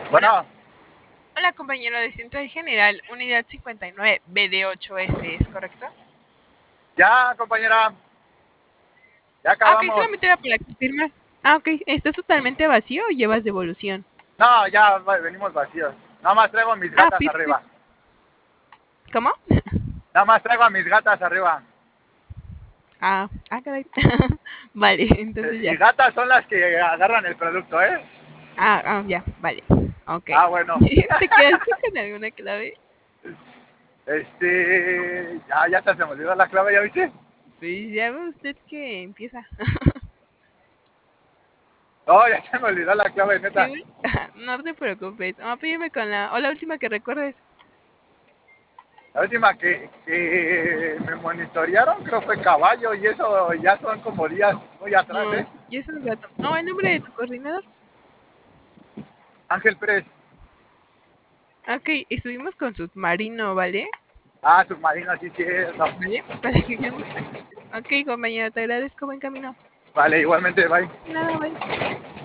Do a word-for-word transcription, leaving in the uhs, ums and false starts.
Hola, Bueno, hola compañero de Central General, unidad cincuenta y nueve B D ocho S, ¿es correcto? ya, compañera, ya Ah, ok, acabamos. solamente era para confirmar. Ah, ok, ¿estás totalmente vacío o llevas devolución? No, ya va- venimos vacíos. Nada más traigo a mis Ah, gatas arriba. perfecto. ¿Cómo? Nada más traigo a mis gatas arriba. Ah, ah, caray. Vale, entonces Eh, Y ya. gatas son las que agarran el producto, ¿eh? Ah, ah, ya, vale. Ok. Ah, bueno. ¿Te quedaste con alguna clave? Este, ya, ya hasta se me olvidó la clave, ¿ya viste? Pues ya ve usted que empieza. No, ya se me olvidó la clave, neta. ¿Seguro? No te preocupes. Apóyame con la... O la última que recuerdes. La última que, que me monitorearon creo fue caballo y eso ya son como días muy atrás, No, ¿eh? y es un rato. No, el nombre de tu coordinador. Ángel Pérez. Ok, estuvimos con Submarino, ¿vale? Ah, submarino, sí, cierto. ¿Vale? Para que quedemos pendientes. Ok, compañero, te agradezco, buen camino. Vale, igualmente, bye. Nada, bye.